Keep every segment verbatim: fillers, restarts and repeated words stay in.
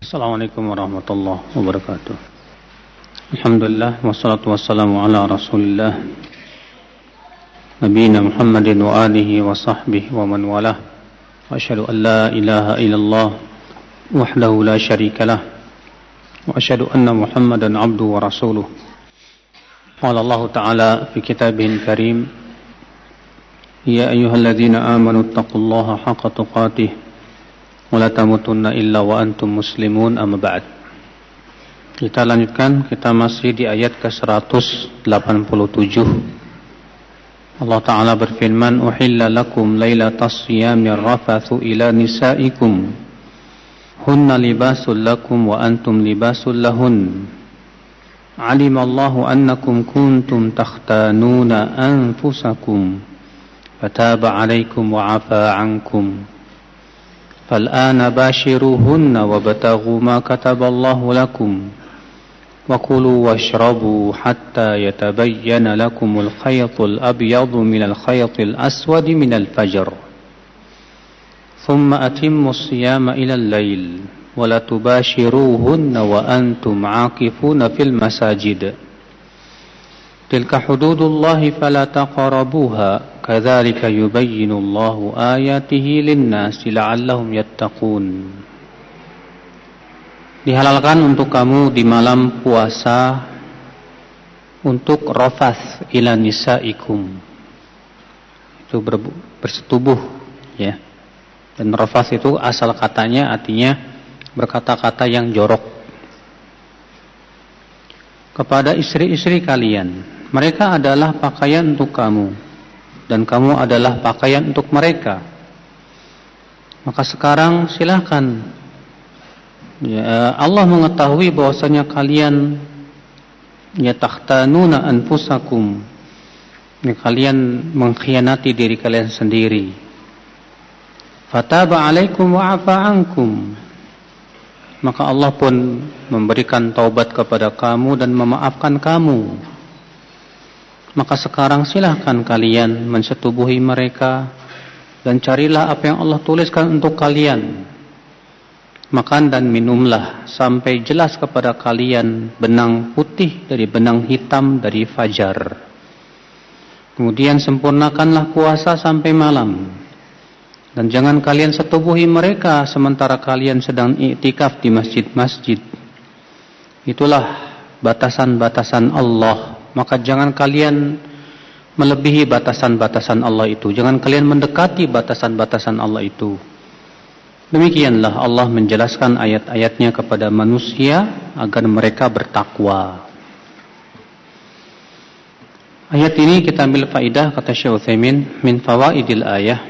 Assalamualaikum warahmatullahi wabarakatuh. Alhamdulillah wassalatu wassalamu ala Rasulillah Nabiyina Muhammadin wa alihi wa sahbihi wa man walah. Wa asyhadu an la ilaha illallah wahdahu la syarikalah wa asyhadu anna Muhammadan abduhu wa rasuluh. Qala Allah Ta'ala fi kitabihil karim, ya ayyuhalladzina amanu taqullaha haqqa tuqatih wala tamutunna illa wa antum muslimun, amma ba'd. Kita lanjutkan, kita masih di ayat ke seratus delapan puluh tujuh. Allah Ta'ala berfirman, uhilla lakum laylatas siyamir rafathu ila nisaikum hunna libasul lakum wa antum libasul lahun alimallahu annakum kuntum takhtanuna anfusakum fataba alaikum wa afa ankum فالآن باشروهن وابتغوا ما كتب الله لكم وكلوا واشربوا حتى يتبين لكم الخيط الأبيض من الخيط الأسود من الفجر ثم أتموا الصيام إلى الليل ولا تباشروهن وأنتم عاكفون في المساجد تلك حدود الله فلا تقربوها كذلك يبين الله آياته للناس لعلهم يتقون. Dihalalkan untuk kamu di malam puasa untuk rafath ila nisaikum, itu bersetubuh, ya. Dan rafath itu asal katanya artinya berkata-kata yang jorok kepada istri-istri kalian. Mereka adalah pakaian untuk kamu dan kamu adalah pakaian untuk mereka. Maka sekarang silakan, ya, Allah mengetahui bahwasanya kalian ya takhtanuna anfusakum, ya, kalian mengkhianati diri kalian sendiri. Fataba alaikum wa afa ankum, maka Allah pun memberikan taubat kepada kamu dan memaafkan kamu. Maka sekarang silahkan kalian mensetubuhi mereka dan carilah apa yang Allah tuliskan untuk kalian. Makan dan minumlah sampai jelas kepada kalian benang putih dari benang hitam dari fajar. Kemudian sempurnakanlah puasa sampai malam. Dan jangan kalian setubuhi mereka sementara kalian sedang i'tikaf di masjid-masjid. Itulah batasan-batasan Allah. Maka jangan kalian melebihi batasan-batasan Allah itu. Jangan kalian mendekati batasan-batasan Allah itu. Demikianlah Allah menjelaskan ayat-ayatnya kepada manusia agar mereka bertakwa. Ayat ini kita ambil faidah, kata Syekh Utsaimin, min fawaidil ayah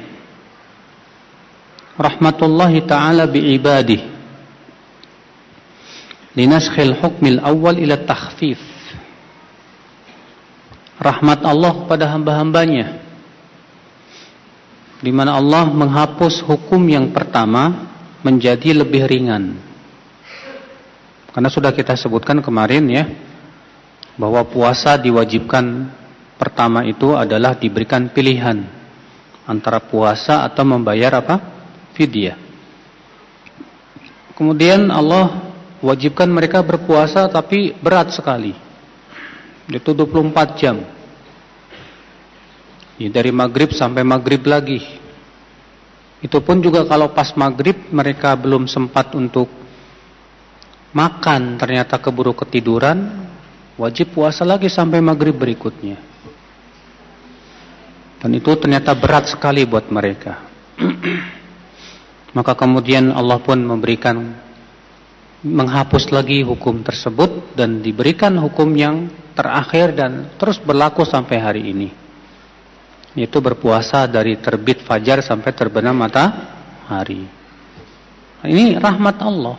rahmatullahi ta'ala bi'ibadih linaskhil hukmil awal ila takhfif. Rahmat Allah kepada hamba-hambanya, di mana Allah menghapus hukum yang pertama menjadi lebih ringan. Karena sudah kita sebutkan kemarin, ya, bahwa puasa diwajibkan pertama itu adalah diberikan pilihan antara puasa atau membayar apa? Fidyah. Kemudian Allah wajibkan mereka berpuasa tapi berat sekali. Itu dua puluh empat jam. Ya, dari maghrib sampai maghrib lagi. Itu pun juga kalau pas maghrib mereka belum sempat untuk makan, ternyata keburu ketiduran, wajib puasa lagi sampai maghrib berikutnya. Dan itu ternyata berat sekali buat mereka. Maka kemudian Allah pun memberikan, menghapus lagi hukum tersebut dan diberikan hukum yang terakhir dan terus berlaku sampai hari ini, yaitu berpuasa dari terbit fajar sampai terbenam matahari. Ini rahmat Allah.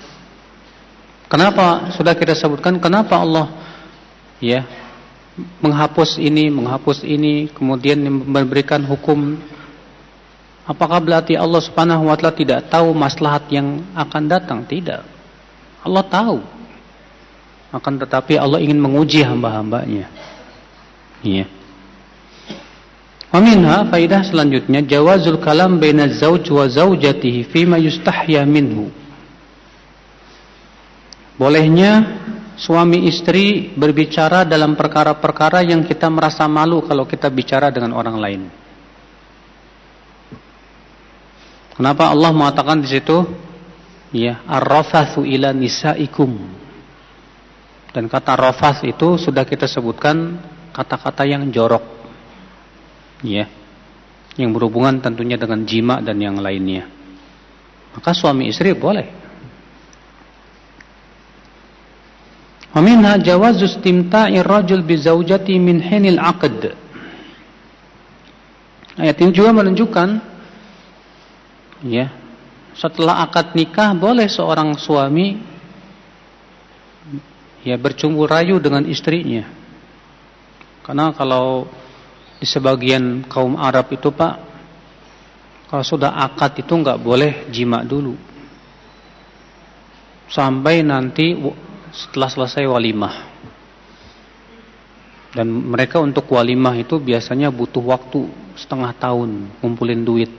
Kenapa sudah kita sebutkan kenapa Allah, ya, menghapus ini, menghapus ini, kemudian memberikan hukum? Apakah berarti Allah Subhanahu wa taala tidak tahu maslahat yang akan datang? Tidak. Allah tahu. Akan tetapi Allah ingin menguji hamba-hambanya. Iya. Wa minha, faidah selanjutnya, jawazul kalam baina zauj wa zaujatihi fima yustahya minhu. bolehnya suami istri berbicara dalam perkara-perkara yang kita merasa malu kalau kita bicara dengan orang lain. Kenapa Allah mengatakan di situ, ya, ar-rafathu ila nisaikum. Dan kata rafath itu sudah kita sebutkan kata-kata yang jorok, ya, yang berhubungan tentunya dengan jima dan yang lainnya. Maka suami istri boleh. Wa minha jawazu istimta'i rajul bi zaujati min hinil 'aqd. Ayat ini juga menunjukkan, ya, setelah akad nikah boleh seorang suami, ya, bercumbu rayu dengan istrinya. Karena kalau di sebagian kaum Arab itu, Pak, kalau sudah akad itu nggak boleh jima dulu sampai nanti setelah selesai walimah. Dan mereka untuk walimah itu biasanya butuh waktu setengah tahun ngumpulin duit.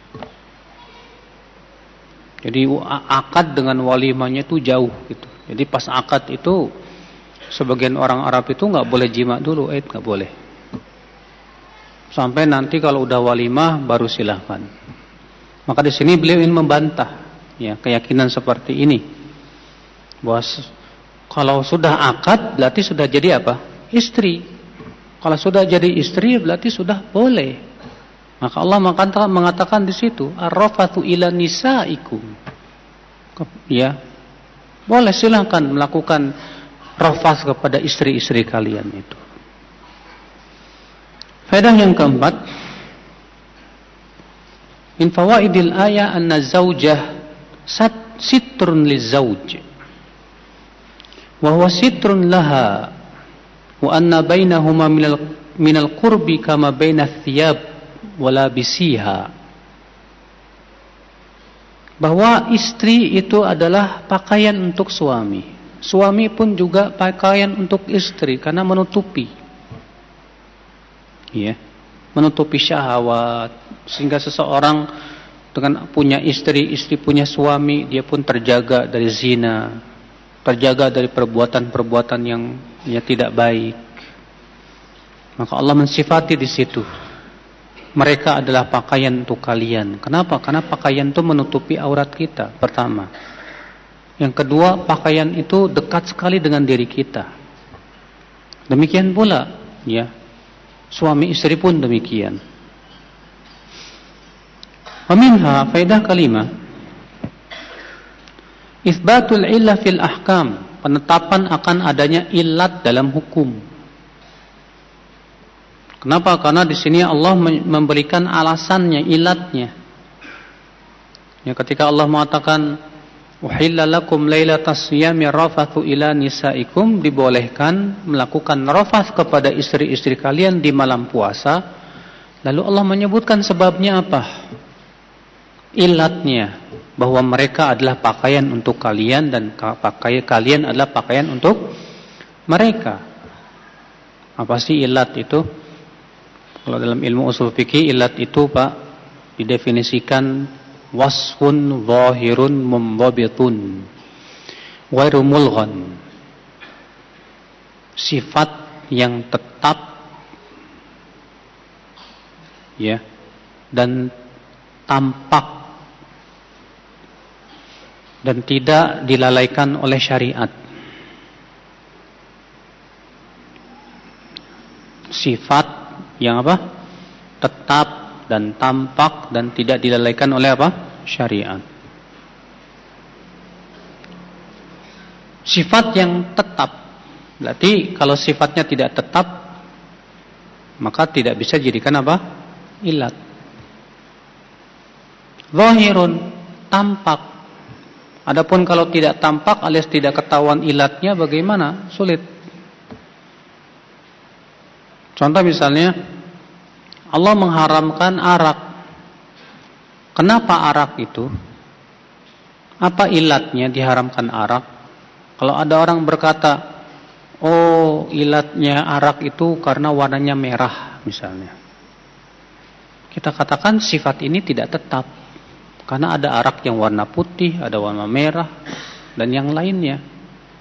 Jadi akad dengan walimahnya itu jauh gitu. Jadi pas akad itu sebagian orang Arab itu nggak boleh jima dulu, eh nggak boleh. Sampai nanti kalau udah walimah baru silahkan. Maka di sini beliau ingin membantah, ya, keyakinan seperti ini, bahwa kalau sudah akad berarti sudah jadi apa? Istri. Kalau sudah jadi istri berarti sudah boleh. Maka Allah mengatakan di situ, ar-rafathu ila nisaikum. Ya, boleh silakan melakukan rafas kepada istri-istri kalian itu. Faedah yang keempat, min fawaidil ayah anna zaujah sitrun lizauj wa huwa sitrun laha wa anna bainahuma minal minal qurbi kama bainath thiyab wala bisiha. Bahwa istri itu adalah pakaian untuk suami. Suami pun juga pakaian untuk istri karena menutupi, ya, menutupi syahwat, sehingga seseorang dengan punya istri, istri punya suami, dia pun terjaga dari zina, terjaga dari perbuatan-perbuatan yang ya tidak baik. Maka Allah mensifati di situ, mereka adalah pakaian untuk kalian. Kenapa? Karena pakaian itu menutupi aurat kita, pertama. Yang kedua, pakaian itu dekat sekali dengan diri kita. Demikian pula, ya, suami istri pun demikian. Wa minha faedah kelima, itsbatul illah fil ahkam, penetapan akan adanya illat dalam hukum. Kenapa? Karena di sini Allah memberikan alasannya, ilatnya. Ya, ketika Allah mengatakan uhilla lakum lailatas siyami rafathu ila nisaikum, dibolehkan melakukan rafath kepada istri-istri kalian di malam puasa. Lalu Allah menyebutkan sebabnya apa? Ilatnya, bahwa mereka adalah pakaian untuk kalian dan pakaian kalian adalah pakaian untuk mereka. Apa sih ilat itu? Kalau dalam ilmu usul fikih, ilat itu, Pak, didefinisikan wasfun zahirun mundhabitun ghairu mulghan, sifat yang tetap, ya, dan tampak dan tidak dilalaikan oleh syariat. Sifat yang apa? Tetap dan tampak dan tidak dilalaikan oleh apa? Syariat. Sifat yang tetap, berarti kalau sifatnya tidak tetap, maka tidak bisa jadikan apa? Ilat. Zahirun, tampak. Adapun kalau tidak tampak alias tidak ketahuan ilatnya, bagaimana? Sulit. Contoh misalnya, Allah mengharamkan arak. Kenapa arak itu? Apa ilatnya diharamkan arak? Kalau ada orang berkata, oh, ilatnya arak itu karena warnanya merah misalnya, kita katakan sifat ini tidak tetap. Karena ada arak yang warna putih, ada warna merah, dan yang lainnya.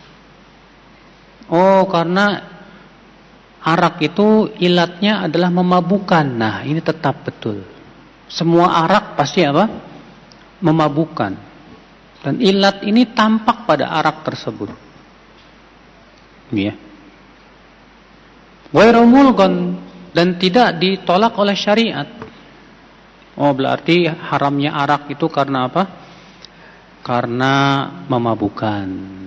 Oh, karena arak itu ilatnya adalah memabukkan. Nah, ini tetap betul. Semua arak pasti apa? Memabukkan. Dan ilat ini tampak pada arak tersebut. Ya. Ghairu mulghan, dan tidak ditolak oleh syariat. Oh, berarti haramnya arak itu karena apa? Karena memabukkan.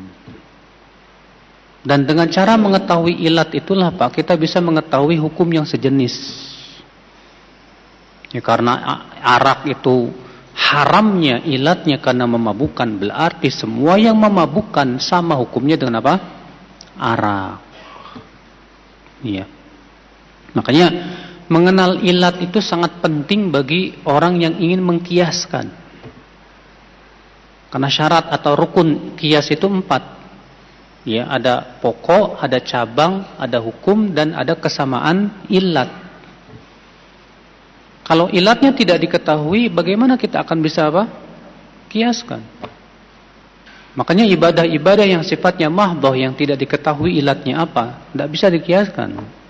Dan dengan cara mengetahui ilat itulah Pak, kita bisa mengetahui hukum yang sejenis. Ya, karena arak itu haramnya ilatnya karena memabukkan, berarti semua yang memabukkan sama hukumnya dengan apa? Arak. Iya. Makanya mengenal ilat itu sangat penting bagi orang yang ingin mengkiaskan. Karena syarat atau rukun kias itu empat. Ya, ada pokok, ada cabang, ada hukum, dan ada kesamaan ilat. Kalau ilatnya tidak diketahui, bagaimana kita akan bisa apa? Kiaskan. Makanya ibadah-ibadah yang sifatnya mahdhah, yang tidak diketahui ilatnya apa, tidak bisa dikiaskan.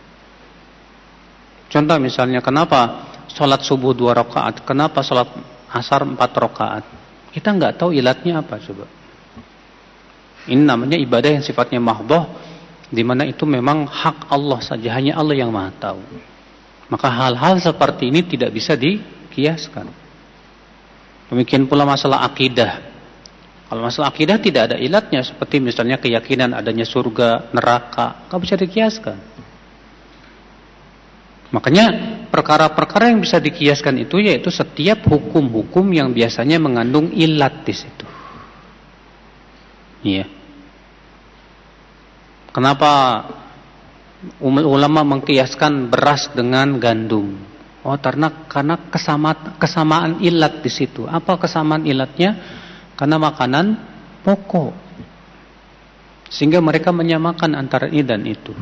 Contoh misalnya, kenapa sholat subuh dua rakaat, kenapa sholat asar empat rakaat? Kita nggak tahu ilatnya apa, coba. Ini namanya ibadah yang sifatnya mahdhah, di mana itu memang hak Allah saja, hanya Allah yang Maha tahu. Maka hal-hal seperti ini tidak bisa dikiaskan. Demikian pula masalah akidah. Kalau masalah akidah tidak ada ilatnya, seperti misalnya keyakinan adanya surga, neraka, nggak bisa dikiaskan. Makanya perkara-perkara yang bisa dikiaskan itu yaitu setiap hukum-hukum yang biasanya mengandung ilat di situ. Iya. Kenapa ulama mengkiaskan beras dengan gandum? Oh, karena karena kesama, kesamaan ilat di situ. Apa kesamaan ilatnya? Karena makanan pokok. Sehingga mereka menyamakan antara ini dan itu.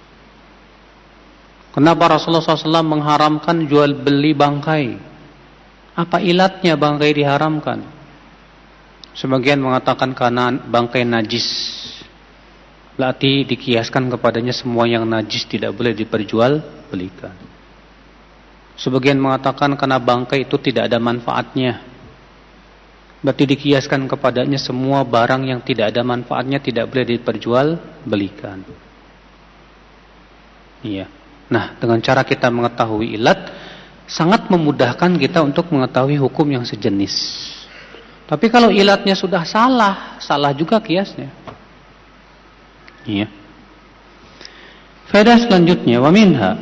Kenapa Rasulullah shallallahu alaihi wasallam mengharamkan jual beli bangkai? Apa ilatnya bangkai diharamkan? Sebagian mengatakan karena bangkai najis. Berarti dikiaskan kepadanya semua yang najis tidak boleh diperjualbelikan. Sebagian mengatakan karena bangkai itu tidak ada manfaatnya. Berarti dikiaskan kepadanya semua barang yang tidak ada manfaatnya tidak boleh diperjualbelikan. Iya. Nah, dengan cara kita mengetahui ilat, sangat memudahkan kita untuk mengetahui hukum yang sejenis. Tapi kalau ilatnya sudah salah, salah juga kiasnya. Iya. Faedah selanjutnya, wa minha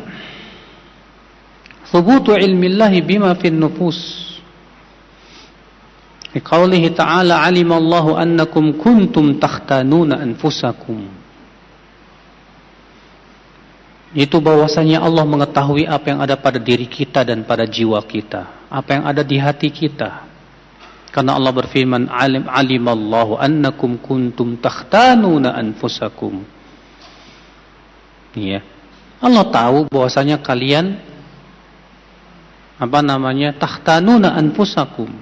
thubutu ilmillahi bima fin nufus. Liqaulihi ta'ala 'alimallahu annakum kuntum takhtanuna anfusakum. Itu bahwasanya Allah mengetahui apa yang ada pada diri kita dan pada jiwa kita, apa yang ada di hati kita. Karena Allah berfirman, alim alimallahu annakum kuntum takhtanuna anfusakum. Iya. Allah tahu bahwasanya kalian apa namanya? Takhtanuna anfusakum.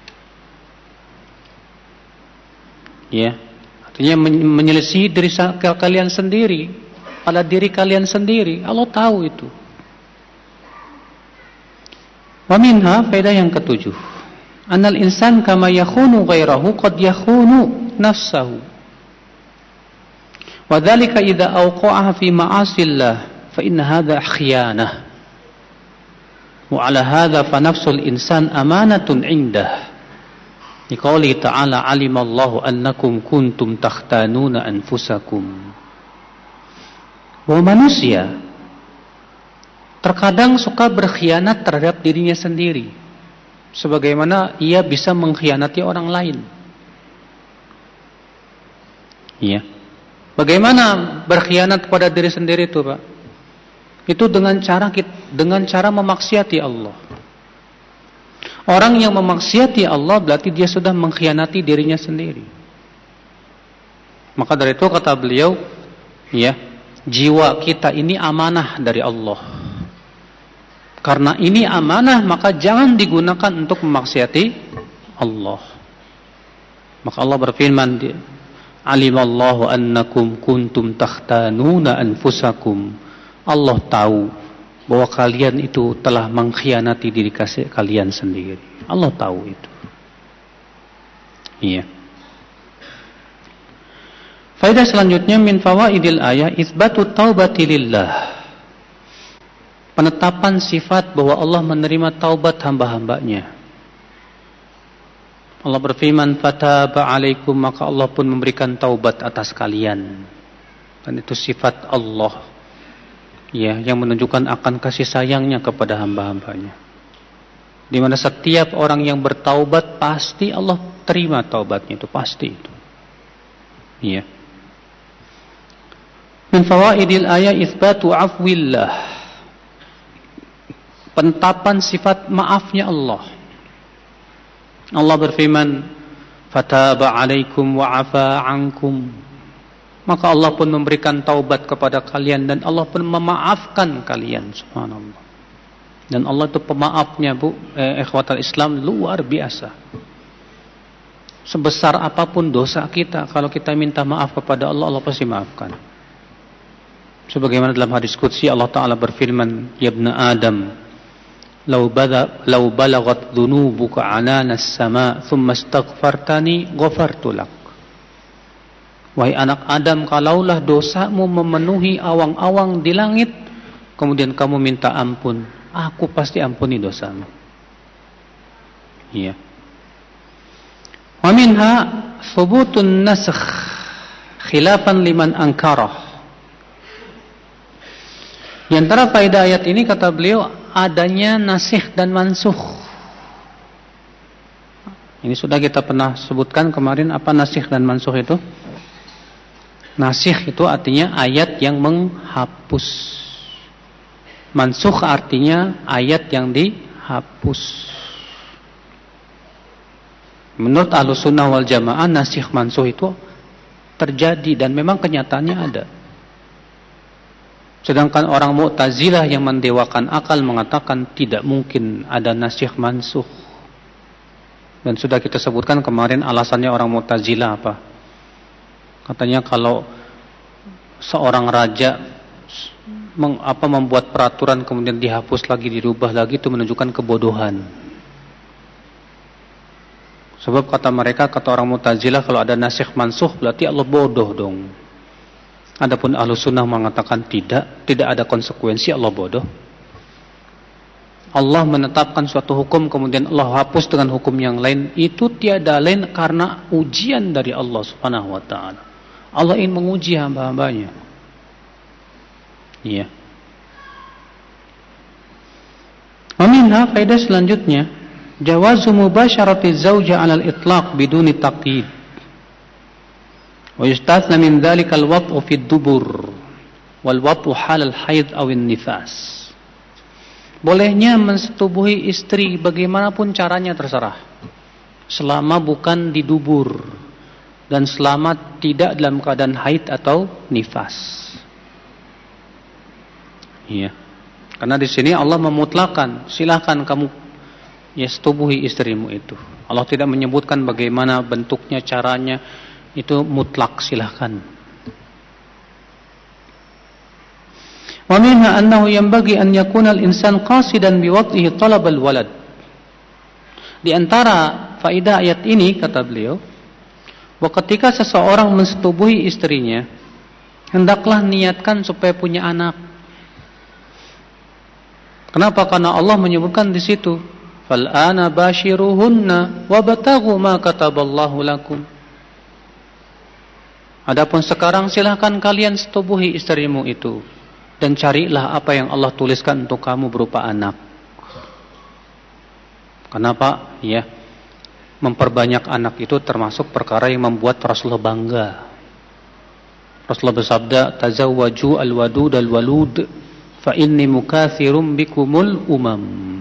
Ya. Artinya menyelisihi diri kalian sendiri, pada diri kalian sendiri. Allah tahu itu. Wa minha, faedah yang ketujuh. Anal insan kama yakhunu ghairahu qad yakhunu nafsahu. Wa dzalika idza awqa'a fi ma'asillah fa inna hadha khiyanah. Wa 'ala hadha fa nafsul insan amanatun 'indah. Liqauli ta'ala 'alimallahu annakum kuntum takhtanuna anfusakum. Bahwa manusia terkadang suka berkhianat terhadap dirinya sendiri. Sebagaimana ia bisa mengkhianati orang lain. Iya. Bagaimana berkhianat kepada diri sendiri itu, Pak? Itu dengan cara dengan cara memaksiati Allah. Orang yang memaksiati Allah berarti dia sudah mengkhianati dirinya sendiri. Maka dari itu kata beliau, ya, jiwa kita ini amanah dari Allah. Karena ini amanah, maka jangan digunakan untuk memaksiati Allah. Maka Allah berfirman, Alimallahu annakum kuntum takhtanuna anfusakum. Allah tahu bahwa kalian itu telah mengkhianati diri kalian sendiri. Allah tahu itu. Iya. Faedah selanjutnya min fawaidil ayat itsbatu taubati lillah. Penetapan sifat bahwa Allah menerima taubat hamba-hambanya. Allah berfirman, fataba alaikum, maka Allah pun memberikan taubat atas kalian. Dan itu sifat Allah, ya, yang menunjukkan akan kasih sayangnya kepada hamba-hambanya. Di mana setiap orang yang bertaubat pasti Allah terima taubatnya, itu pasti itu. Ya. Min fawaidil ayat itsbatu afwillah. Penetapan sifat maafnya Allah. Allah berfirman, fataba alaikum wa afa ankum. Maka Allah pun memberikan taubat kepada kalian dan Allah pun memaafkan kalian. Subhanallah. Dan Allah itu pemaafnya, Bu, eh, ikhwatal Islam, luar biasa. Sebesar apapun dosa kita, kalau kita minta maaf kepada Allah, Allah pasti maafkan. Sebagaimana dalam hadis qudsi Allah Ta'ala berfirman, ya ibna Adam, Lau balagat dhunubuka ananas sama thumma astaghfartani ghafartu lak. Wahai anak Adam, kalaulah dosamu memenuhi awang-awang di langit, kemudian kamu minta ampun, aku pasti ampuni dosamu. Iya. Wa minha thubutun nasakh khilafan liman ankarah. Di antara faedah ayat ini kata beliau adanya nasikh dan mansukh. Ini sudah kita pernah sebutkan kemarin apa nasikh dan mansukh itu. Nasikh itu artinya ayat yang menghapus. Mansukh artinya ayat yang dihapus. Menurut Ahlus Sunnah wal Jamaah, nasikh mansukh itu terjadi dan memang kenyataannya ada. Sedangkan orang Mu'tazilah yang mendewakan akal mengatakan tidak mungkin ada nasikh mansukh. Dan sudah kita sebutkan kemarin alasannya orang Mu'tazilah apa? Katanya kalau seorang raja meng, apa, membuat peraturan kemudian dihapus lagi, dirubah lagi, itu menunjukkan kebodohan. Sebab kata mereka, kata orang Mu'tazilah, kalau ada nasikh mansukh berarti Allah bodoh dong. Adapun Ahlus Sunnah mengatakan tidak, tidak ada konsekuensi Allah bodoh. Allah menetapkan suatu hukum kemudian Allah hapus dengan hukum yang lain, itu tiada lain karena ujian dari Allah Subhanahu wa taala. Allah ingin menguji hamba-hambanya. Iya. Waminha faedah selanjutnya, jawazu mubasyarati zauja 'alal itlaq biduni taqyid. Wa yustathna min dzalikal wat'u fid dubur wal wat'u halal haid awin nifas. Bolehnya mensetubuhi istri bagaimanapun caranya terserah, selama bukan di dubur dan selama tidak dalam keadaan haid atau nifas. Iya. Karena di sini Allah memutlakan, silakan kamu ya setubuhi istrimu itu. Allah tidak menyebutkan bagaimana bentuknya, caranya. Itu mutlak, silahkan. Wa minha annahu yanbaghi an yakuna al-insan qasidan biwad'ihi talab al-walad. Di antara faedah ayat ini kata beliau, bahwa ketika seseorang mensetubuhi istrinya, hendaklah niatkan supaya punya anak. Kenapa? Karena Allah menyebutkan di situ, fal ana bashiruhunna wabtaghu ma kataballahu lakum. Adapun sekarang silahkan kalian setubuhi istrimu itu dan carilah apa yang Allah tuliskan untuk kamu berupa anak. Kenapa? Ya, memperbanyak anak itu termasuk perkara yang membuat Rasulullah bangga. Rasulullah bersabda, tazawwaju al-wadud al-walud fa inni mukatsirum bikumul umam.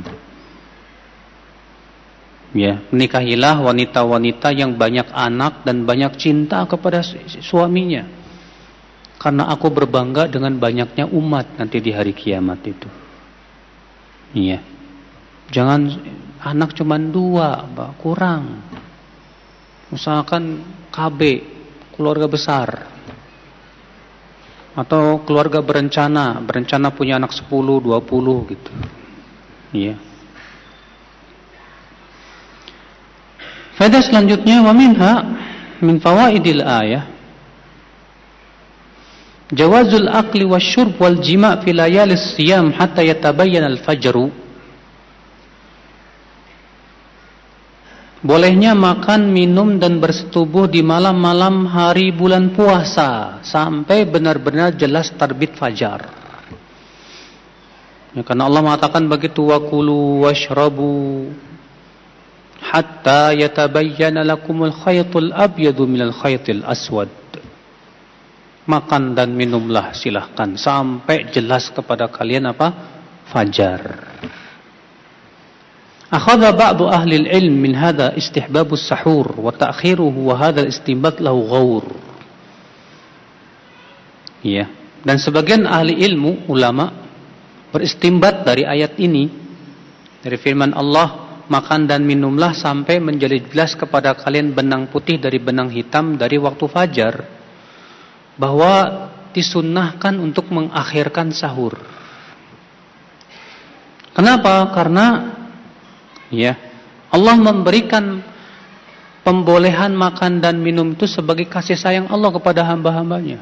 Ya, menikahilah wanita-wanita yang banyak anak dan banyak cinta kepada suaminya. Karena aku berbangga dengan banyaknya umat nanti di hari kiamat itu. Iya. Jangan anak cuma dua, kurang. Usahakan K B, keluarga besar. Atau keluarga berencana, berencana punya anak sepuluh, dua puluh gitu. Iya. Faedah selanjutnya, wa minha min fawaidil ayah jawazul akli wasyurb wal jima' fi layalis siyam hatta yatabayyana al-fajru. Bolehnya makan, minum dan bersetubuh di malam-malam hari bulan puasa sampai benar-benar jelas terbit fajar. Ya, karena Allah mengatakan begitu, wa kulu washrabu hatta yatabayyana lakumul khaytul abyadu minal khaytil aswad. Makan dan minumlah silahkan sampai jelas kepada kalian apa? Fajar. Akhadha ba'du ahli al-ilm min hadha istihbabus sahur wa ta'khiruhu wa hadha al-istinbat lahu ghawr. Ya, dan sebagian ahli ilmu ulama beristimbat dari ayat ini, dari firman Allah, makan dan minumlah sampai menjadi jelas kepada kalian benang putih dari benang hitam dari waktu fajar, bahwa disunnahkan untuk mengakhirkan sahur. Kenapa? Karena ya, Allah memberikan pembolehan makan dan minum itu sebagai kasih sayang Allah kepada hamba-hambanya.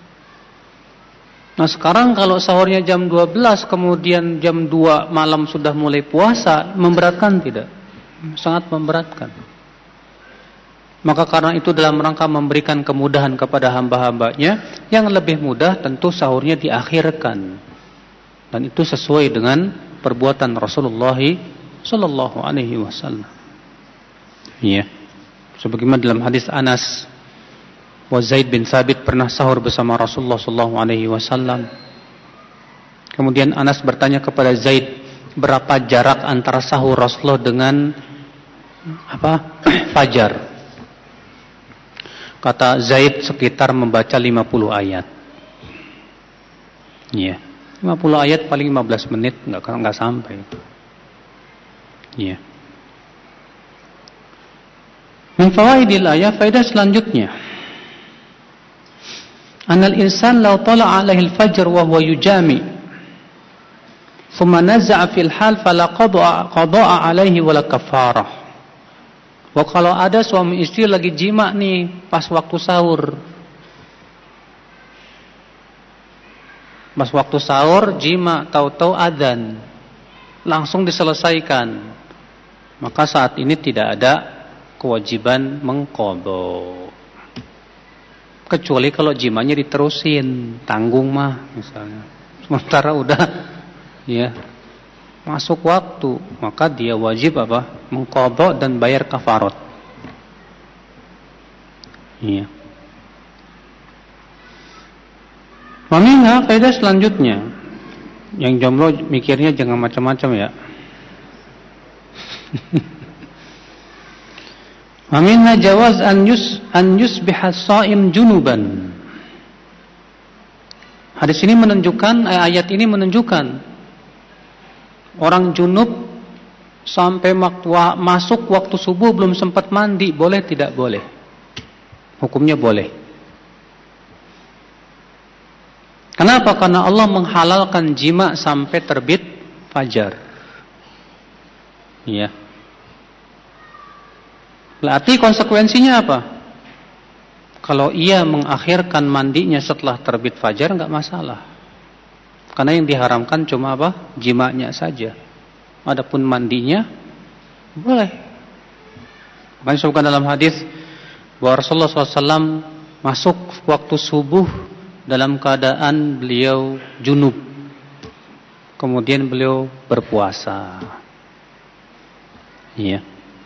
Nah sekarang kalau sahurnya jam dua belas, kemudian jam dua malam sudah mulai puasa, memberatkan tidak? Sangat memberatkan. Maka karena itu dalam rangka memberikan kemudahan kepada hamba-hambanya, yang lebih mudah tentu sahurnya diakhirkan. Dan itu sesuai dengan perbuatan Rasulullah sallallahu alaihi wasallam. Iya. Sebagaimana dalam hadis Anas, wa Zaid bin Thabit pernah sahur bersama Rasulullah sallallahu alaihi wasallam. Kemudian Anas bertanya kepada Zaid, berapa jarak antara sahur Rasulullah dengan apa? Fajar. Kata Zaid, sekitar membaca lima puluh ayat. Iya. lima puluh ayat paling lima belas menit, enggak enggak sampai. Ya. Min fawaidil ayat, faedah selanjutnya. Anal insan law tala'a alaihi al-fajr wa huwa yujami. Thumma naza'a fil hal fala qada'a qada'a alaihi wala kafarah. Wa kalau ada suami istri lagi jima nih pas waktu sahur. Pas waktu sahur jima, tahu-tahu adzan. Langsung diselesaikan. Maka saat ini tidak ada kewajiban mengqadha. Kecuali kalau jimanya diterusin, tanggung mah misalnya. Sementara udah ya masuk waktu, maka dia wajib apa? Mengqadha dan bayar kafarat. Iya. Meminha faedah selanjutnya. Yang jomblo mikirnya jangan macam-macam ya. Aminna jawaz an yus an yusbiha shaim junuban. Hadis ini menunjukkan, ayat ini menunjukkan orang junub sampai waktu, masuk waktu subuh belum sempat mandi, boleh tidak boleh? Hukumnya boleh. Kenapa? Karena Allah menghalalkan jima sampai terbit fajar. Iya. Berarti konsekuensinya apa? Kalau ia mengakhirkan mandinya setelah terbit fajar, enggak masalah. Karena yang diharamkan cuma apa? Jimanya saja. Adapun mandinya boleh. Makanya disebutkan dalam hadis bahwa Rasulullah shallallahu alaihi wasallam masuk waktu subuh dalam keadaan beliau junub. Kemudian beliau berpuasa. Iya.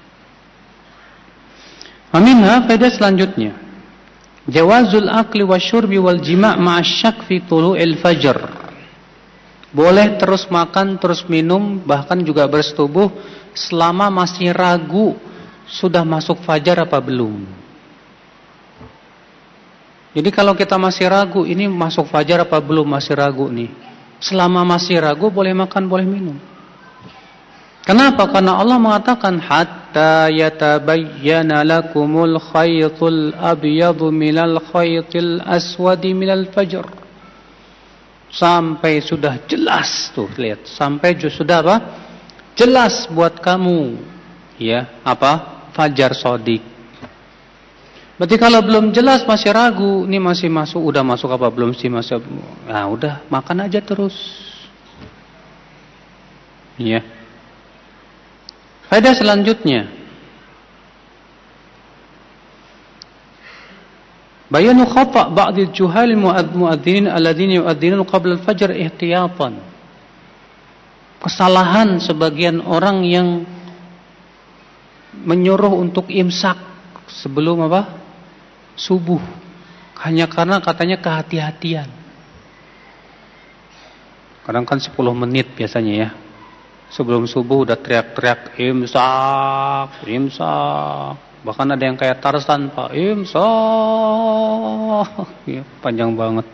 Aminha faedah selanjutnya. Jawazul akli wasyurbi wal jima' ma'asyak fi tulu'il fajr. Boleh terus makan, terus minum, bahkan juga bersetubuh selama masih ragu sudah masuk fajar apa belum. Jadi kalau kita masih ragu, ini masuk fajar apa belum, masih ragu nih. Selama masih ragu boleh makan, boleh minum. Kenapa? Karena Allah mengatakan hatta yatabayyana lakumul khaytul abyadu minal khaytil aswadi minal fajr. Sampai sudah jelas tuh, lihat. Sampai sudah apa? Jelas buat kamu. Ya, apa? Fajar shadiq. Berarti kalau belum jelas masih ragu, ini masih masuk, udah masuk apa belum sih masuk? Nah, udah makan aja terus. Ya. Faedah selanjutnya, bayanu khata' ba'd al-juhal mu'adzinin alladziina yu'adzinuna qabla al-fajr ihtiyatan. Kesalahan sebagian orang yang menyuruh untuk imsak sebelum apa? Subuh. Hanya karena katanya kehati-hatian. Kadang kan sepuluh menit biasanya ya. Sebelum subuh udah teriak-teriak imsak, imsak. Bahkan ada yang kayak Tarsan, Pak, imsak. Ya, panjang banget.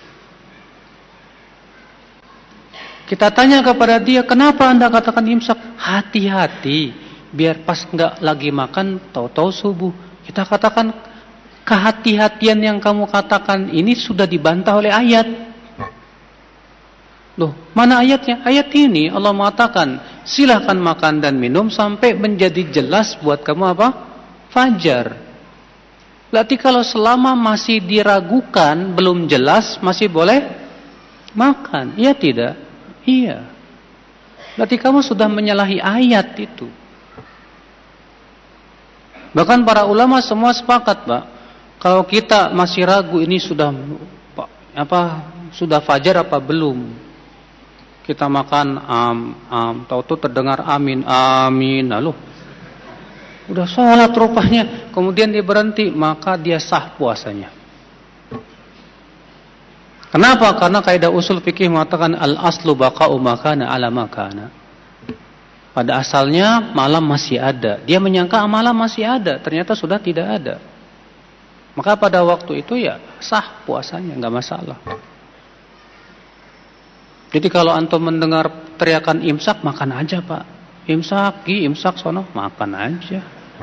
Kita tanya kepada dia, kenapa Anda katakan imsak? Hati-hati, biar pas enggak lagi makan, tahu-tahu subuh. Kita katakan, kehati-hatian yang kamu katakan ini sudah dibantah oleh ayat. Loh, mana ayatnya? Ayat ini Allah mengatakan, silakan makan dan minum sampai menjadi jelas buat kamu apa? Fajar. Berarti kalau selama masih diragukan, belum jelas, masih boleh makan. Iya tidak? Iya. Berarti kamu sudah menyalahi ayat itu. Bahkan para ulama semua sepakat, Pak. Kalau kita masih ragu ini sudah apa? Sudah fajar apa belum? Kita makan am am, tahu-tahu terdengar amin amin, lalu udah sholat rupanya, kemudian dia berhenti, maka dia sah puasanya. Kenapa? Karena kaidah usul fikih mengatakan al aslu baqa'u makana ala makana. Pada asalnya malam masih ada, dia menyangka malam masih ada, ternyata sudah tidak ada. Maka pada waktu itu ya sah puasanya, nggak masalah. Jadi kalau antum mendengar teriakan imsak, makan aja, Pak. Imsak, gi, imsak sono, makan aja.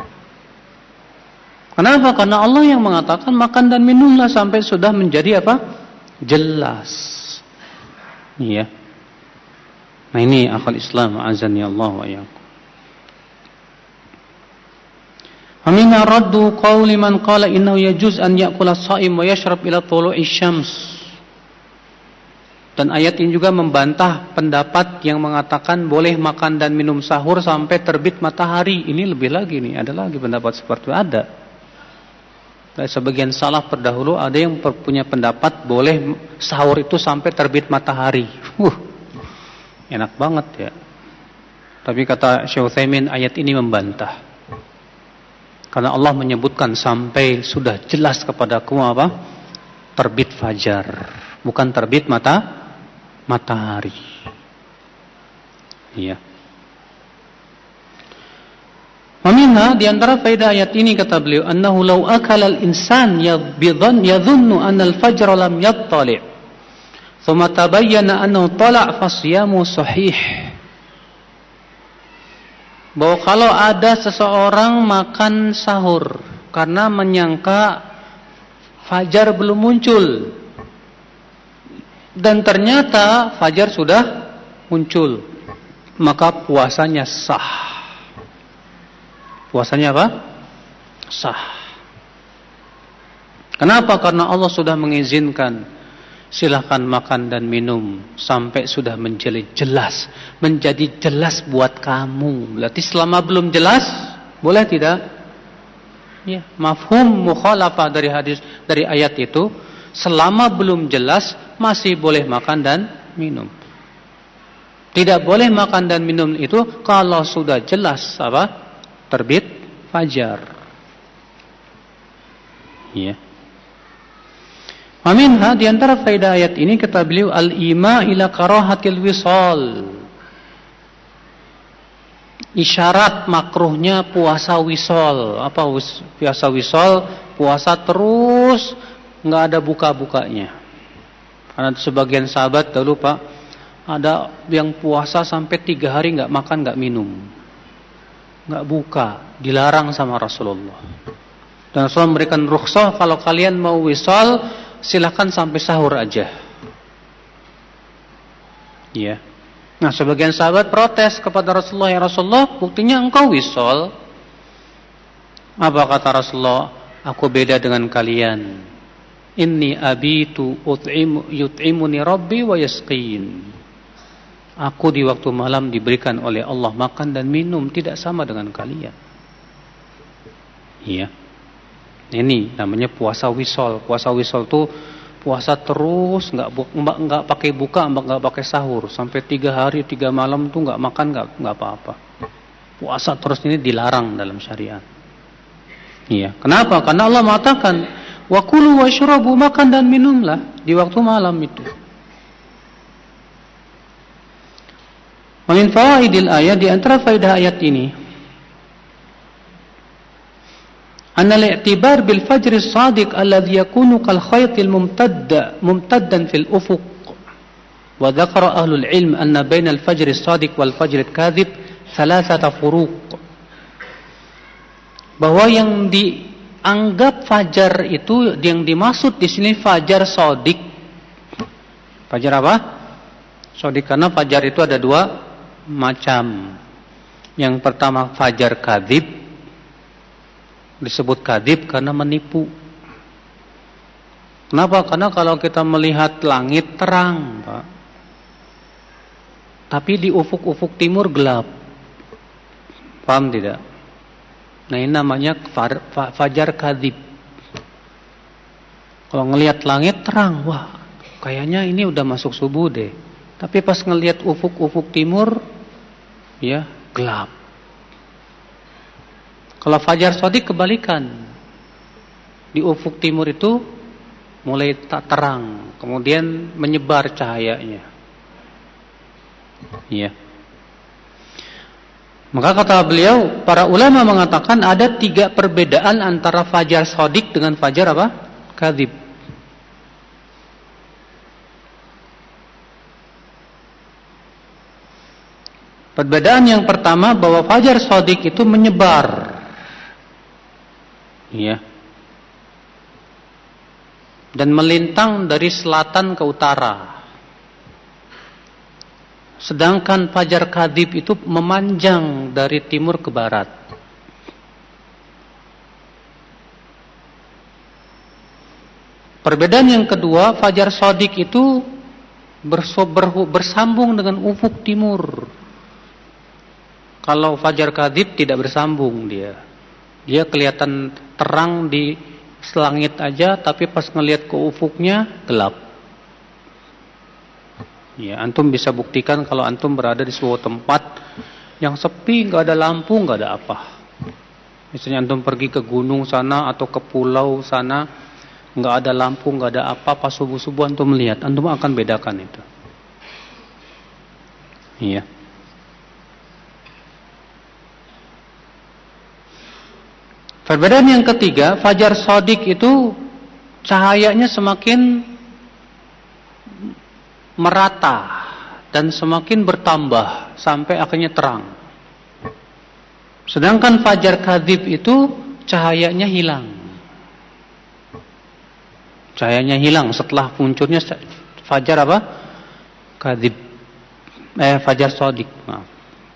Kenapa? Karena Allah yang mengatakan makan dan minumlah sampai sudah menjadi apa? Jelas. Iya. Nah ini akal Islam, azani Allah wa iyyakum. Amina raddu qawli man qala innahu yajuz an ya'kula as-sha'im wa yashrab ila tulu'i syams. Dan ayat ini juga membantah pendapat yang mengatakan boleh makan dan minum sahur sampai terbit matahari. Ini lebih lagi nih, ada lagi pendapat seperti itu, ada. Dari sebagian salaf terdahulu ada yang punya pendapat boleh sahur itu sampai terbit matahari. Wuh, enak banget ya. Tapi kata Syekh Utsaimin, ayat ini membantah. Karena Allah menyebutkan sampai sudah jelas kepadaku apa? Terbit fajar, bukan terbit mata matahari. Iya. Waminha di antara faedah ayat ini kata beliau, annahu law akala al-insan yadhun yadhunnu anna al-fajr lam yattali'. Thumma tabayyana annahu tala' fa siyamu sahih. Bahwa kalau ada seseorang makan sahur karena menyangka fajar belum muncul, dan ternyata fajar sudah muncul, maka puasanya sah. Puasanya apa? Sah. Kenapa? Karena Allah sudah mengizinkan silahkan makan dan minum sampai sudah menjadi jelas, menjadi jelas buat kamu. Berarti selama belum jelas, boleh tidak? Ya, mafhum mukhalafah dari hadis dari ayat itu, selama belum jelas masih boleh makan dan minum. Tidak boleh makan dan minum itu kalau sudah jelas apa? Terbit fajar. Ya. Aminha di antara faedah ayat ini kata beliau al-ima ila karahatil wisal. Isyarat makruhnya puasa wisal. Apa puasa wisal? Puasa terus, enggak ada buka-bukanya. Karena sebagian sahabat dulu Pak Ada yang puasa sampai tiga hari nggak makan, nggak minum, nggak buka, dilarang sama Rasulullah. Dan Rasulullah memberikan rukhsah, kalau kalian mau wisal, silakan sampai sahur aja. Ya. Nah, sebagian sahabat protes kepada Rasulullah, ya Rasulullah, buktinya engkau wisal. Apa kata Rasulullah? Aku beda dengan kalian. Inni abitu ut'imu yut'imuni Rabbi wa yasqin. Aku di waktu malam diberikan oleh Allah makan dan minum, tidak sama dengan kalian. Iya. Ini namanya puasa wisol. Puasa wisol itu puasa terus, nggak nggak nggak pakai buka, nggak pakai sahur, sampai tiga hari tiga malam tuh nggak makan, nggak nggak apa-apa. Puasa terus ini dilarang dalam syariat. Iya. Kenapa? Karena Allah mengatakan, wa kulu washrabu, makan dan minumlah di waktu malam itu. Min fawaidil ayat, di antara faedah ayat ini, anna al-i'tibar bil fajr as-sadiq alladhi yakunu kal khaytil mumtadda mumtaddan fil ufuq. Wa dzakara ahlul ilm anna baina al-fajr as-sadiq wal fajr al-kadhib thalathata furuq. Bahwa yang dianggap fajar itu, yang dimaksud di sini fajar shadiq. Fajar apa? Shadiq, karena fajar itu ada dua macam. Yang pertama fajar kadzib, disebut kadzib karena menipu. Kenapa? Karena kalau kita melihat langit terang, Pak, tapi di ufuk-ufuk timur gelap. Paham tidak? Nah, ini namanya fajar kadzib. Kalau ngelihat langit terang, wah, kayaknya ini udah masuk subuh deh. Tapi pas ngelihat ufuk-ufuk timur, ya, gelap. Kalau fajar shadiq kebalikan. Di ufuk timur itu mulai tak terang, kemudian menyebar cahayanya. Ya. Maka kata beliau, para ulama mengatakan ada tiga perbedaan antara fajar shadiq dengan fajar apa? Kadzib. Perbedaan yang pertama, bahwa fajar shadiq itu menyebar. Ya. Dan melintang dari selatan ke utara. Sedangkan fajar kadzib itu memanjang dari timur ke barat. Perbedaan yang kedua, fajar shadiq itu bersambung dengan ufuk timur. Kalau fajar kadzib tidak bersambung dia. Dia kelihatan terang di langit aja, tapi pas ngelihat ke ufuknya gelap. Ya, antum bisa buktikan kalau antum berada di sebuah tempat yang sepi, nggak ada lampu, nggak ada apa. Misalnya antum pergi ke gunung sana atau ke pulau sana, nggak ada lampu, nggak ada apa, pas subuh-subuh antum melihat, antum akan bedakan itu. Iya. Perbedaan yang ketiga, fajar shadiq itu cahayanya semakin merata dan semakin bertambah sampai akhirnya terang. Sedangkan fajar kadzib itu cahayanya hilang. Cahayanya hilang setelah munculnya fajar apa? Kadzib. Eh fajar shadiq. Maaf.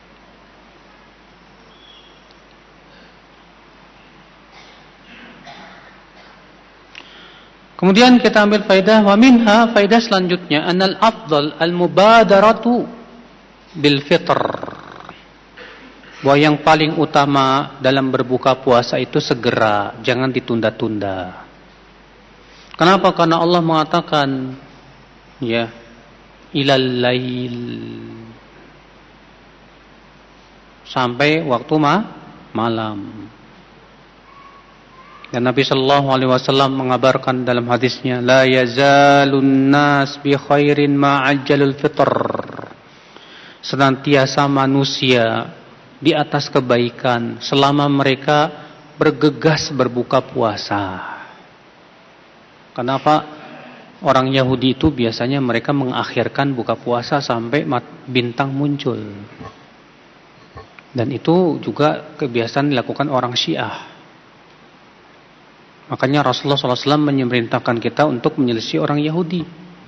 Kemudian kita ambil faidah, wa minha, faidah selanjutnya, anal afdal al-mubadaratu bil fitr. Bahwa yang paling utama dalam berbuka puasa itu segera, jangan ditunda-tunda. Kenapa? Karena Allah mengatakan, ya, ilal lail, sampai waktu ma malam. Dan Nabi sallallahu alaihi wasallam mengabarkan dalam hadisnya, la yazalun nas bi khairin ma ajjalul fitr. Senantiasa manusia di atas kebaikan selama mereka bergegas berbuka puasa. Kenapa? orang Yahudi itu biasanya mereka mengakhirkan buka puasa sampai bintang muncul. Dan itu juga kebiasaan dilakukan orang Syiah. Makanya Rasulullah shallallahu alaihi wasallam memerintahkan kita untuk menyelisih orang Yahudi.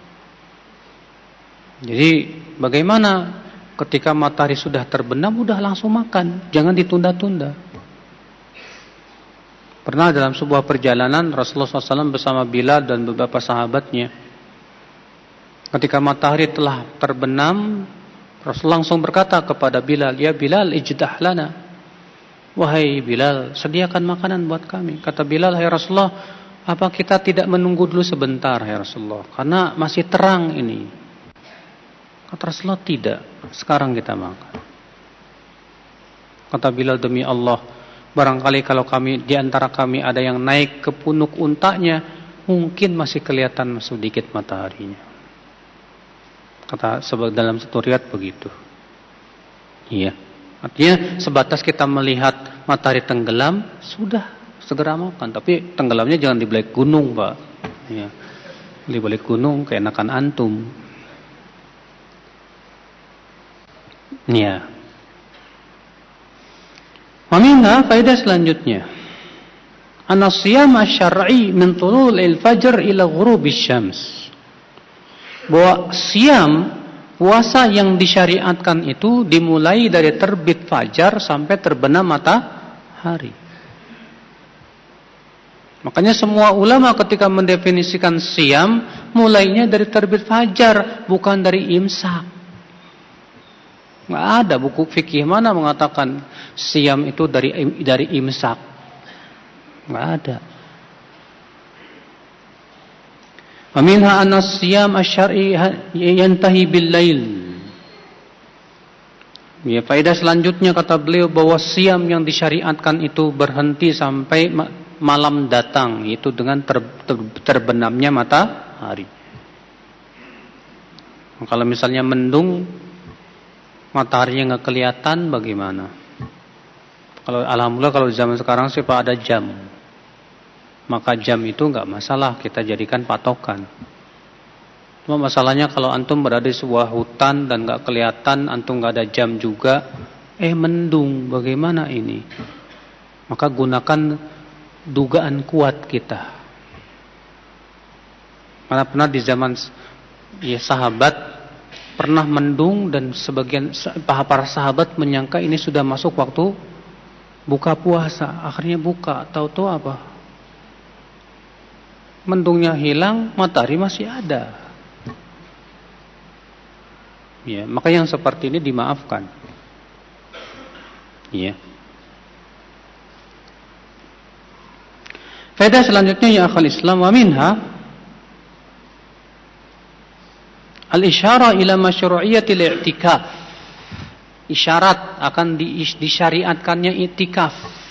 Jadi bagaimana ketika matahari sudah terbenam, udah langsung makan, jangan ditunda-tunda. Pernah dalam sebuah perjalanan Rasulullah shallallahu alaihi wasallam bersama Bilal dan beberapa sahabatnya, ketika matahari telah terbenam, Rasulullah langsung berkata kepada Bilal, "Ya Bilal, ijdah lana." Wahai Bilal, sediakan makanan buat kami. Kata Bilal, "Hai Rasulullah, apa kita tidak menunggu dulu sebentar, hai Rasulullah? Karena masih terang ini." Kata Rasulullah, "Tidak, sekarang kita makan." Kata Bilal, "Demi Allah, barangkali kalau kami di antara kami ada yang naik ke punuk untanya, mungkin masih kelihatan sedikit mataharinya." Kata sebab dalam satu riwayat begitu. Iya. Artinya sebatas kita melihat matahari tenggelam, sudah segera makan. Tapi tenggelamnya jangan di balik gunung, Pak. Ya. Di balik gunung keenakan antum. Ya. Waminha faedah selanjutnya. An-siyam asy-syar'i min tulul al-fajr ila ghurubisy syams. Bahwa siam, puasa yang disyariatkan itu dimulai dari terbit fajar sampai terbenam matahari. Makanya semua ulama ketika mendefinisikan siam, mulainya dari terbit fajar, bukan dari imsak. Nggak ada buku fikih mana mengatakan siam itu dari dari imsak. Nggak ada. Waminha anna siyam asy-syar'i yantahi bil-lail. Ya, faedah selanjutnya kata beliau bahwa siam yang disyariatkan itu berhenti sampai malam datang, yaitu dengan ter, ter, terbenamnya matahari. Kalau misalnya mendung, mataharinya nggak kelihatan, bagaimana? Kalau alhamdulillah kalau zaman sekarang sih Pak ada jam. Maka jam itu enggak masalah kita jadikan patokan. Cuma masalahnya kalau antum berada di sebuah hutan dan enggak kelihatan, antum enggak ada jam juga, eh mendung, bagaimana ini? Maka gunakan dugaan kuat kita. Karena pernah di zaman ya sahabat pernah mendung dan sebagian para sahabat menyangka ini sudah masuk waktu buka puasa. Akhirnya buka, tahu-tahu apa? Mendungnya hilang, matahari masih ada. Ya, maka yang seperti ini dimaafkan. Ya. Faedah selanjutnya ya akhal Islam, wa minha al-isyara ila masyru'iyatil i'tikaf. Isyarat akan disyariatkannya i'tikaf.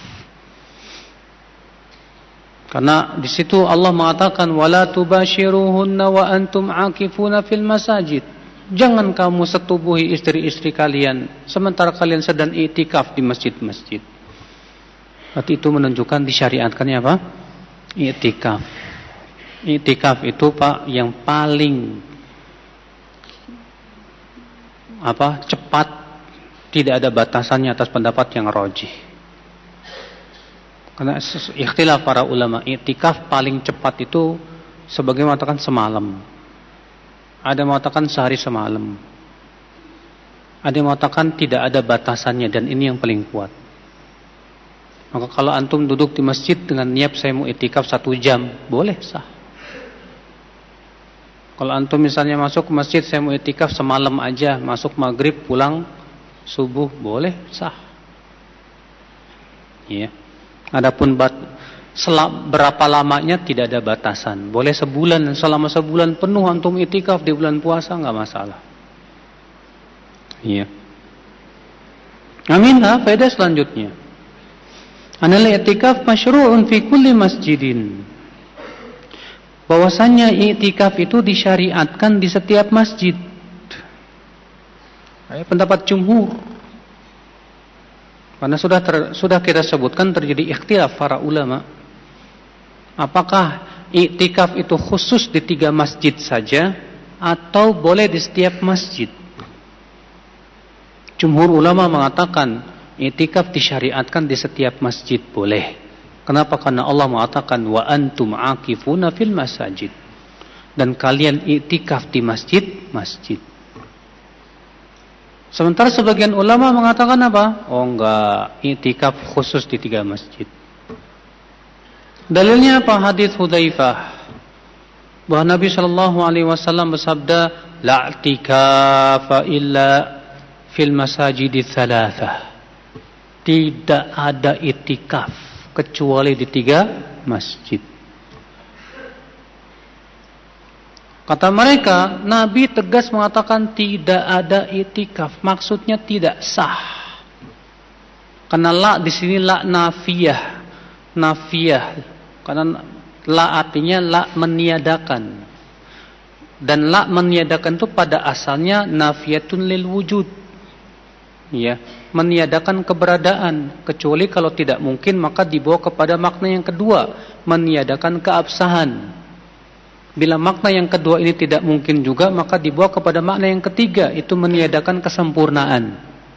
Karena di situ Allah mengatakan wala tubashiruhunna wa antum aakifuna fil masajid. Jangan kamu setubuhi istri-istri kalian sementara kalian sedang i'tikaf di masjid-masjid. Berarti itu menunjukkan disyariatkannya apa? I'tikaf. I'tikaf itu Pak yang paling apa? Cepat, tidak ada batasannya atas pendapat yang rajih. Karena ikhtilaf para ulama, i'tikaf paling cepat itu sebagai mengatakan semalam. Ada yang mengatakan sehari semalam. Ada yang mengatakan tidak ada batasannya dan ini yang paling kuat. Maka kalau antum duduk di masjid dengan niat saya mau i'tikaf satu jam, boleh sah. Kalau antum misalnya masuk ke masjid saya mau i'tikaf semalam aja, masuk maghrib pulang subuh, boleh sah. Iya. Adapun bat, selama, berapa lamanya tidak ada batasan. Boleh sebulan, selama sebulan penuh antum i'tikaf di bulan puasa enggak masalah. Iya. Aminah, faedah selanjutnya. Anal i'tikaf masyru'un fi kulli masjidin. Bahwasanya i'tikaf itu disyariatkan di setiap masjid. Pendapat jumhur. Karena sudah ter, sudah kita sebutkan terjadi ikhtilaf para ulama. Apakah Iktikaf itu khusus di tiga masjid saja atau boleh di setiap masjid? Jumhur ulama mengatakan iktikaf disyariatkan di setiap masjid boleh. Kenapa? Karena Allah mengatakan wa antum aqifuna fil masajid. Dan kalian iktikaf di masjid-masjid. Sementara sebagian ulama mengatakan apa? Oh enggak, iktikaf khusus di tiga masjid. Dalilnya apa? Hadis Hudzaifah bahwa Nabi Shallallahu Alaihi Wasallam bersabda, la i'tikafa illa fil masajidi tsalatsa. Tidak ada i'tikaf kecuali di tiga masjid. Kata mereka, Nabi tegas mengatakan tidak ada i'tikaf, maksudnya tidak sah. Karena la di sini la nafiyah, nafiyah. Karena la artinya la meniadakan. Dan la meniadakan itu pada asalnya nafiyatun lil wujud. Ya, meniadakan keberadaan, kecuali kalau tidak mungkin maka dibawa kepada makna yang kedua, meniadakan keabsahan. Bila makna yang kedua ini tidak mungkin juga, maka dibawa kepada makna yang ketiga, itu meniadakan kesempurnaan.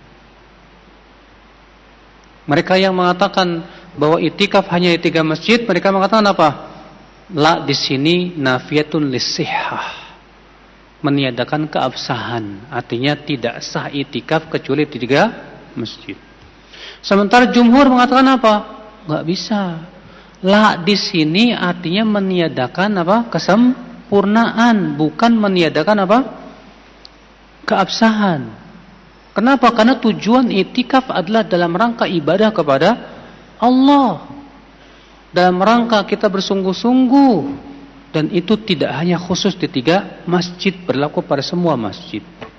Mereka yang mengatakan bahwa i'tikaf hanya di tiga masjid, mereka mengatakan apa? La di sini nafiyatun lisihhah. Meniadakan keabsahan, artinya tidak sah i'tikaf kecuali di tiga masjid. Sementara jumhur mengatakan apa? Enggak bisa. La di sini artinya meniadakan apa? Kesempurnaan, bukan meniadakan apa? Keabsahan. Kenapa? Karena tujuan i'tikaf adalah dalam rangka ibadah kepada Allah, dalam rangka kita bersungguh-sungguh, dan itu tidak hanya khusus di tiga masjid, berlaku pada semua masjid.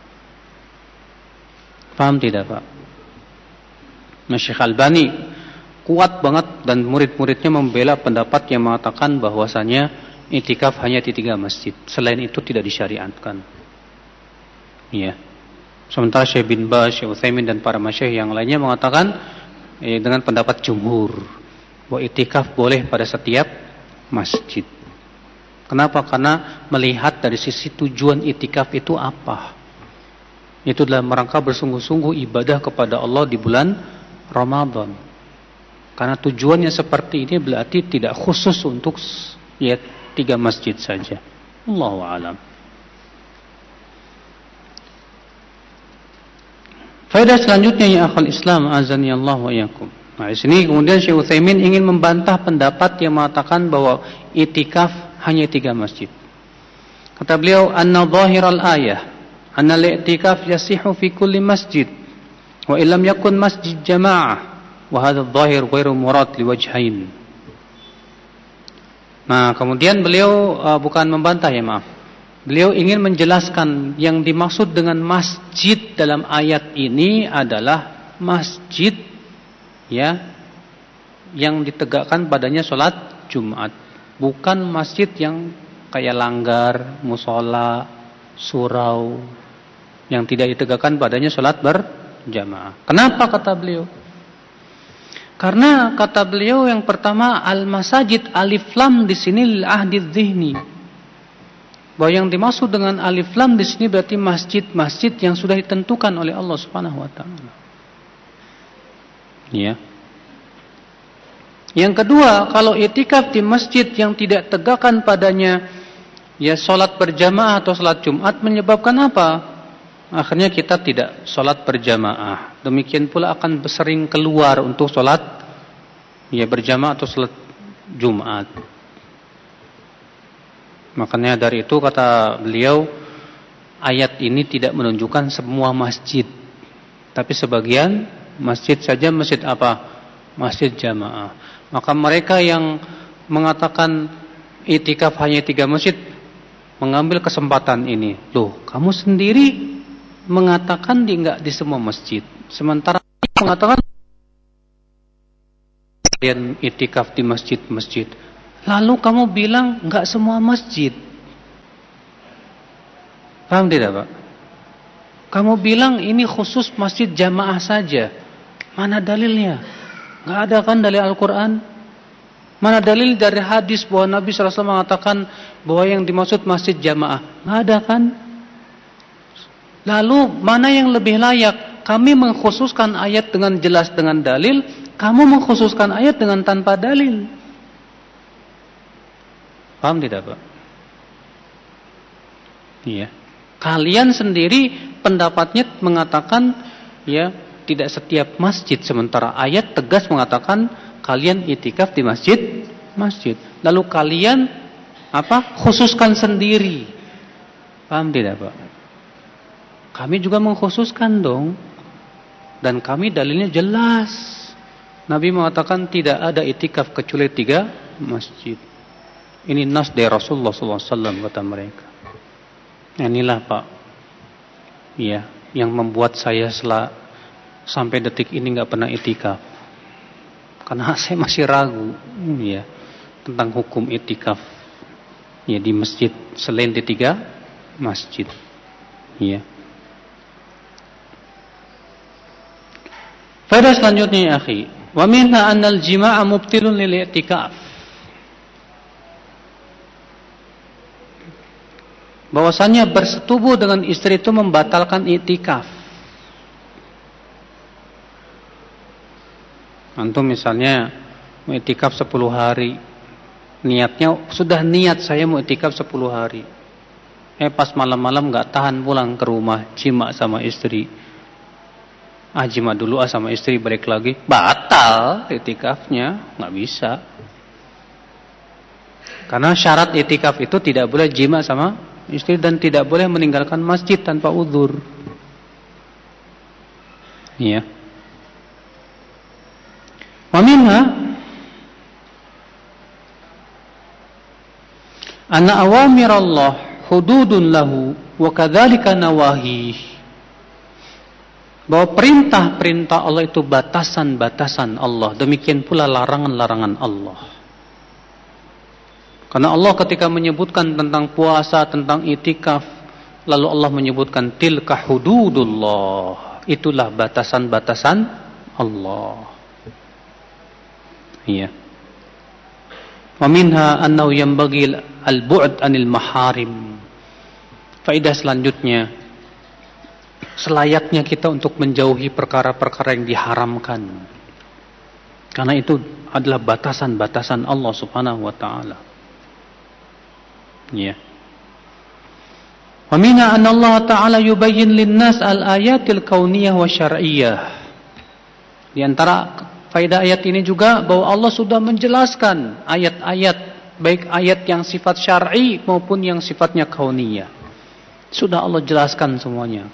Paham tidak, Pak? Nah, Syekh Albani kuat banget dan murid-muridnya membela pendapat yang mengatakan bahwasanya i'tikaf hanya di tiga masjid, selain itu tidak disyariatkan. Iya. Sementara Syekh bin Baz, Syekh Utsaimin dan para masyayikh yang lainnya mengatakan eh, dengan pendapat jumhur bahwa i'tikaf boleh pada setiap masjid. Kenapa? Karena melihat dari sisi tujuan i'tikaf itu apa? Itu dalam rangka bersungguh-sungguh ibadah kepada Allah di bulan Ramadan. Karena tujuannya seperti ini berarti tidak khusus untuk ya tiga masjid saja. Allahu a'lam. Faedah selanjutnya ya akhul Islam azani Allah wa iyyakum. Nah, di sini kemudian Syekh Utsaimin ingin membantah pendapat yang mengatakan bahwa i'tikaf hanya tiga masjid. Kata beliau, anna zahiral ayah anna al-i'tikaf yasihu fi kulli masjid wa illam yakun masjid jamaah wa hadha adh-dhahir ghairu murad liwajhain. Nah, kemudian beliau uh, bukan membantah ya, maaf. Beliau ingin menjelaskan yang dimaksud dengan masjid dalam ayat ini adalah masjid ya yang ditegakkan padanya sholat Jumat, bukan masjid yang kayak langgar, musola, surau yang tidak ditegakkan padanya sholat berjamaah. Kenapa kata beliau? Karena kata beliau yang pertama al-masajid alif lam di sini lil ahdi dzihni. Bahwa yang dimaksud dengan alif lam di sini berarti masjid-masjid yang sudah ditentukan oleh Allah Subhanahu wa taala. Ya. Yang kedua, kalau i'tikaf di masjid yang tidak tegakkan padanya ya salat berjamaah atau salat Jumat, menyebabkan apa? Akhirnya kita tidak salat berjamaah. Demikian pula akan sering keluar untuk salat ya berjamaah atau salat Jumat. Makanya dari itu kata beliau, ayat ini tidak menunjukkan semua masjid, tapi sebagian masjid saja. Masjid apa? Masjid jamaah. Maka mereka yang mengatakan i'tikaf hanya tiga masjid mengambil kesempatan ini. Loh, kamu sendiri mengatakan di enggak di semua masjid, sementara mengatakan kalian i'tikaf di masjid-masjid. Lalu kamu bilang enggak semua masjid. Paham tidak, Pak? Kamu bilang ini khusus masjid jamaah saja. Mana dalilnya? Enggak ada kan dalil Al-Quran? Mana dalil dari hadis bahwa Nabi shallallahu alaihi wasallam mengatakan bahwa yang dimaksud masjid jamaah? Nggak ada kan? Lalu mana yang lebih layak? Kami mengkhususkan ayat dengan jelas dengan dalil, kamu mengkhususkan ayat dengan tanpa dalil. Paham tidak, Pak? Iya. Kalian sendiri pendapatnya mengatakan ya tidak setiap masjid, sementara ayat tegas mengatakan kalian itikaf di masjid masjid. Lalu kalian apa? Khususkan sendiri. Paham tidak, Pak? Kami juga mengkhususkan dong. Dan kami dalilnya jelas. Nabi mengatakan tidak ada itikaf kecuali tiga masjid. Ini nas dari Rasulullah sallallahu alaihi wasallam kata mereka. Inilah, Pak. Iya, yang membuat saya sel- sampai detik ini nggak pernah itikaf. Karena saya masih ragu, ya, tentang hukum itikaf. Ya, di masjid selain di tiga masjid. Ya. Faedah selanjutnya, ya akhi, wa minha annal jima'a mubtilun lil i'tikaf. Bahwasanya bersetubuh dengan istri itu membatalkan i'tikaf. Antum misalnya mau i'tikaf sepuluh hari. Niatnya sudah niat saya mau i'tikaf sepuluh hari. Eh pas malam-malam enggak tahan pulang ke rumah, jima sama istri. Ah jima dulu ah sama istri, balik lagi, batal i'tikafnya, enggak bisa. Karena syarat i'tikaf itu tidak boleh jima sama istri dan tidak boleh meninggalkan masjid tanpa uzur. Iya. Wa minha anna awamirallah hududun lahu wa kadzalika nawahi. Bahwa perintah-perintah Allah itu batasan-batasan Allah, demikian pula larangan-larangan Allah. Karena Allah ketika menyebutkan tentang puasa, tentang i'tikaf, lalu Allah menyebutkan tilka hududullah, itulah batasan-batasan Allah. Iya. Wa minha annahu yanbaghi al-bu'd 'anil maharim. Faedah selanjutnya, selayaknya kita untuk menjauhi perkara-perkara yang diharamkan. Karena itu adalah batasan-batasan Allah Subhanahu wa taala. Ya. Wa minha anna Allah taala yubayyin lin-nas al-ayatil kauniyah wa syar'iyyah. Di antara faedah ayat ini juga bahwa Allah sudah menjelaskan ayat-ayat, baik ayat yang sifat syar'i maupun yang sifatnya kauniyah. Sudah Allah jelaskan semuanya.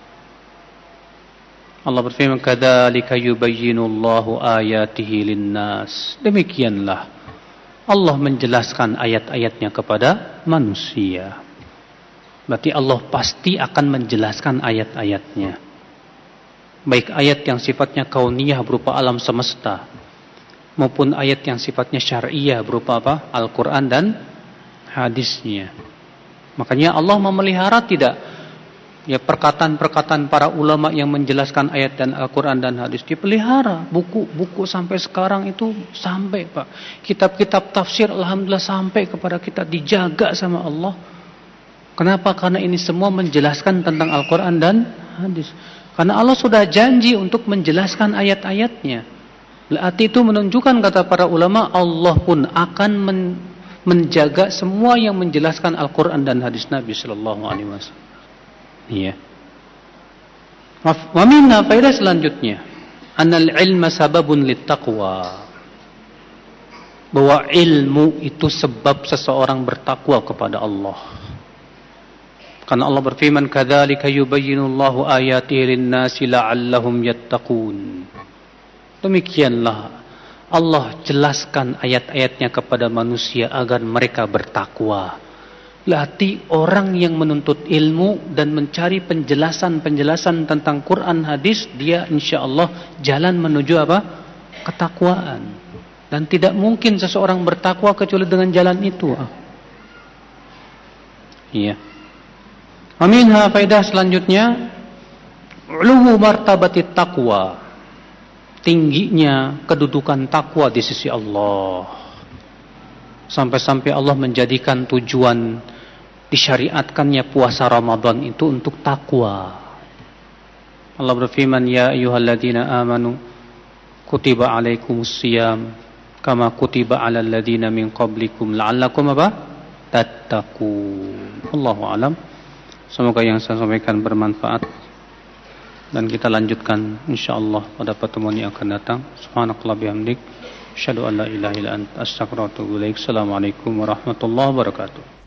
Allah berfirman, kadzalika yubayyinullahu ayatihi lin-nas. Demikianlah Allah menjelaskan ayat-ayatnya kepada manusia. Berarti Allah pasti akan menjelaskan ayat-ayatnya. Baik ayat yang sifatnya kauniyah berupa alam semesta, maupun ayat yang sifatnya syar'iyah berupa apa? Al-Quran dan hadisnya. Makanya Allah memelihara tidak ya perkataan-perkataan para ulama yang menjelaskan ayat dan Al-Quran dan hadis, dipelihara. Buku-buku sampai sekarang itu sampai, Pak. Kitab-kitab tafsir alhamdulillah sampai kepada kita, dijaga sama Allah. Kenapa? Karena ini semua menjelaskan tentang Al-Quran dan hadis. Karena Allah sudah janji untuk menjelaskan ayat-ayatnya. Berarti itu menunjukkan, kata para ulama, Allah pun akan men- menjaga semua yang menjelaskan Al-Quran dan hadis Nabi sallallahu alaihi wasallam. Iya. Wa minna faedah selanjutnya, annal ilma sababun littaqwa. Bahwa ilmu itu sebab seseorang bertakwa kepada Allah. Karena Allah berfirman, kadzalika yubayyinullahu ayatihi lin-nasi la'allahum yattaqun. Demikianlah Allah jelaskan ayat-ayatnya kepada manusia agar mereka bertakwa. Berarti orang yang menuntut ilmu dan mencari penjelasan-penjelasan tentang Quran hadis, dia insyaallah jalan menuju apa? Ketakwaan. Dan tidak mungkin seseorang bertakwa kecuali dengan jalan itu. Iya. Aminha faedah selanjutnya, uluhu martabatit taqwa. Tingginya kedudukan takwa di sisi Allah. Sampai-sampai Allah menjadikan tujuan disyariatkannya puasa Ramadan itu untuk takwa. Allah berfirman, ya ayyuhalladzina amanu kutiba alaikumus siyam kama kutiba alal ladzina min qablikum la'allakum apa? Tattaqun. Allahu alam. Semoga yang saya sampaikan bermanfaat dan kita lanjutkan insyaallah pada pertemuan yang akan datang. Subhanakallah bihamdik, asyhadu an la ilaha illa anta, astaghfiruka wa atubu ilaik. Assalamualaikum warahmatullahi wabarakatuh.